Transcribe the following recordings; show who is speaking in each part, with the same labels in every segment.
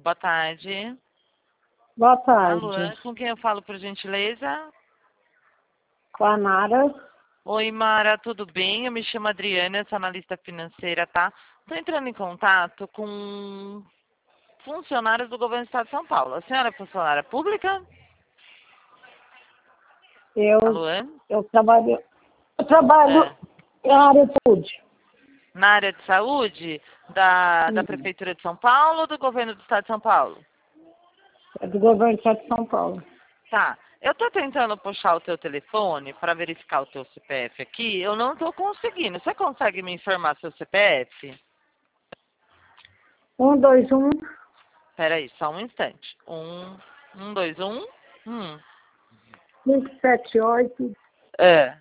Speaker 1: Boa tarde.
Speaker 2: Boa tarde.
Speaker 1: Alô, com quem eu falo, por gentileza?
Speaker 2: Com a Nara.
Speaker 1: Oi, Mara, tudo bem? Eu me chamo Adriana, eu sou analista financeira, tá? Estou entrando em contato com funcionários do governo do Estado de São Paulo. A senhora é funcionária pública?
Speaker 2: Eu
Speaker 1: Alô?
Speaker 2: trabalho
Speaker 1: É.
Speaker 2: na área de saúde.
Speaker 1: Na área de saúde da Prefeitura de São Paulo ou do governo do Estado de São Paulo?
Speaker 2: É do governo do Estado de São Paulo.
Speaker 1: Tá. Eu tô tentando puxar o teu telefone para verificar o teu CPF aqui. Eu não tô conseguindo. Você consegue me informar seu CPF?
Speaker 2: 121
Speaker 1: Peraí, só um instante. 1, 2, 1.
Speaker 2: 578
Speaker 1: É.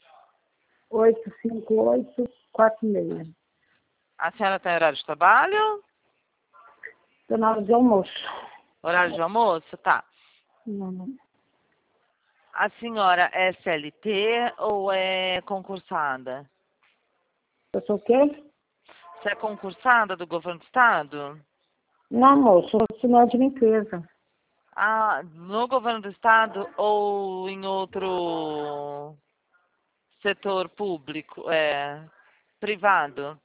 Speaker 2: 858 46.
Speaker 1: A senhora tem horário de trabalho?
Speaker 2: Estou na hora de almoço.
Speaker 1: Horário de almoço? Tá.
Speaker 2: Não.
Speaker 1: A senhora é CLT ou é concursada?
Speaker 2: Eu sou o quê?
Speaker 1: Você é concursada do governo do estado?
Speaker 2: Não, moço. Eu sou sinal de limpeza.
Speaker 1: Ah, no governo do estado ou em outro setor público, privado?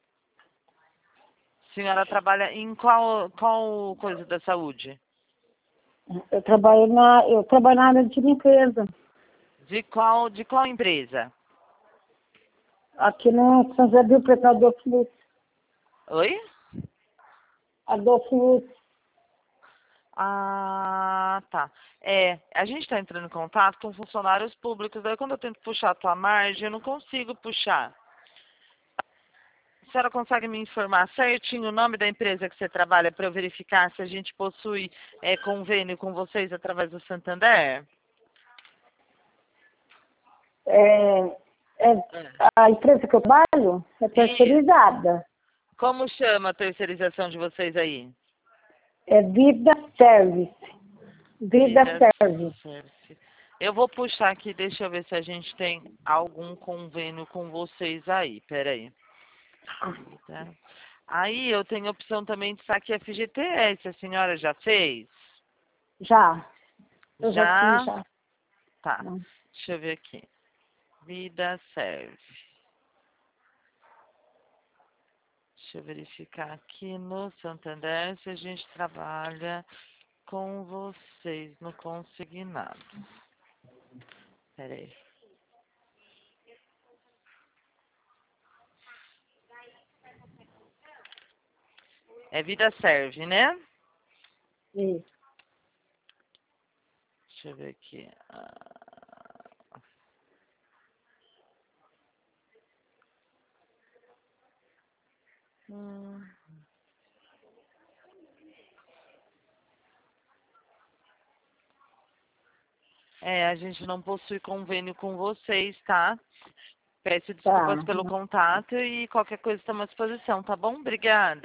Speaker 1: A senhora trabalha em qual coisa da saúde?
Speaker 2: Eu trabalho na área de limpeza.
Speaker 1: De qual empresa?
Speaker 2: Aqui no São José do Rio Preto, Adolfo Lutz.
Speaker 1: Oi?
Speaker 2: Adolfo Lutz.
Speaker 1: Ah, tá. A gente está entrando em contato com funcionários públicos, daí quando eu tento puxar a tua margem, eu não consigo puxar. A senhora consegue me informar certinho o nome da empresa que você trabalha para eu verificar se a gente possui convênio com vocês através do Santander?
Speaker 2: É, a empresa que eu trabalho é terceirizada.
Speaker 1: Como chama a terceirização de vocês aí?
Speaker 2: É Vida Service. Vida Service.
Speaker 1: Service. Eu vou puxar aqui, deixa eu ver se a gente tem algum convênio com vocês aí. Peraí. Tá. Aí eu tenho a opção também de saque FGTS. A senhora já fez?
Speaker 2: Já. Eu já
Speaker 1: Já?
Speaker 2: fiz, já.
Speaker 1: Tá. Deixa eu ver aqui. Vida serve. Deixa eu verificar aqui no Santander se a gente trabalha com vocês no consignado. Peraí. É Vida Serve, né?
Speaker 2: Isso.
Speaker 1: Deixa eu ver aqui. A gente não possui convênio com vocês, tá? Peço desculpas
Speaker 2: Tá.
Speaker 1: pelo contato e qualquer coisa estamos à disposição, tá bom? Obrigada.